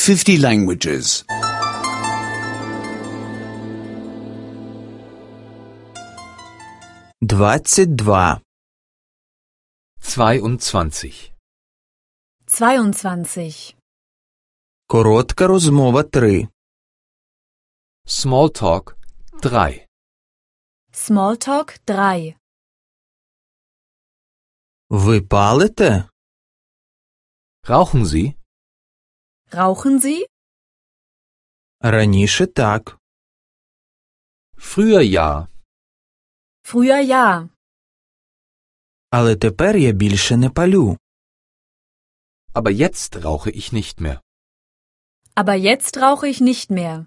50 languages. 22. 22. 22. Коротка розмова 3. Smalltalk 3. Smalltalk 3. Ви палите? Rauchen Sie? Rauchen Sie? Раніше так. Früher ja, Früher ja, Але тепер я більше не палю. aber jetzt rauche ich nicht mehr. aber jetzt rauche ich nicht mehr.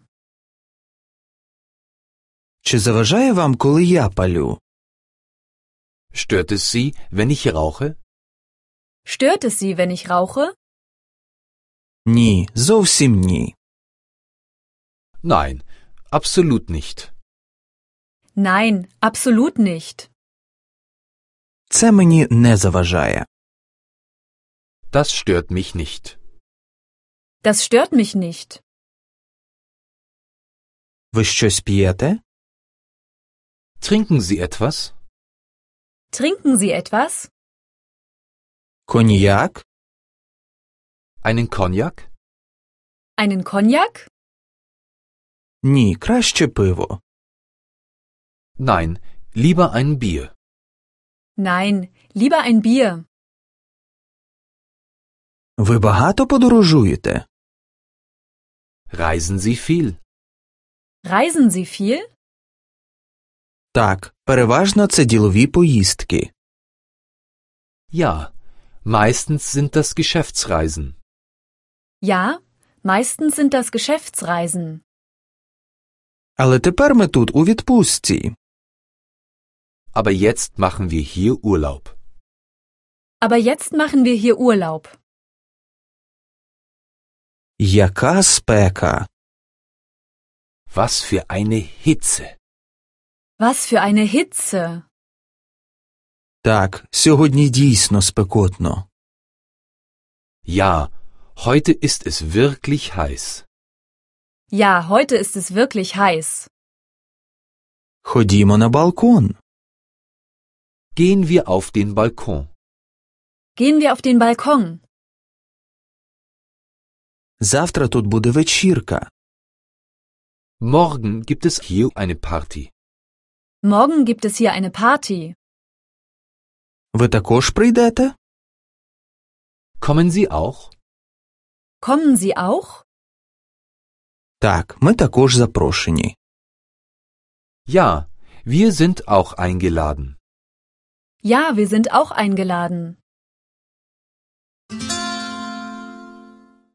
Чи заважає вам, коли я палю? Stört es Sie, wenn ich rauche? Stört es Sie, wenn ich rauche? Ні, зовсім ні. Nein, absolut nicht. Nein, absolut nicht. Це мені не заважає. Das stört mich nicht. Das stört mich nicht. Ви щось п'єте? Trinken Sie etwas? Trinken Sie etwas? Коньяк? Einen Cognac? Einen Cognac? Ні, краще пиво. Nein, lieber ein Bier. Nein, lieber ein Bier. Ви багато подорожуєте? Reisen Sie viel? Reisen Sie viel? Так, переважно це ділові поїздки. Ja, meistens sind das Geschäftsreisen. Ja, meistens sind das Geschäftsreisen. Але тепер ми тут у відпустці. Aber jetzt machen wir hier Urlaub. Aber jetzt machen wir hier Urlaub. Яка спека! Was für eine Hitze. Was für eine Hitze. Так, сьогодні дійсно спекотно. Ja, heute ist es wirklich heiß. Ja, heute ist es wirklich heiß. Ходімо на балкон. Gehen wir auf den Balkon. Gehen wir auf den Balkon. Завтра тут буде вечірка. Morgen gibt es hier eine Party. Morgen gibt es hier eine Party. Ви також прийдете? Kommen Sie auch? Kommen Sie auch? Так, ми також запрошені. Ja, wir sind auch eingeladen. Ja, wir sind auch eingeladen.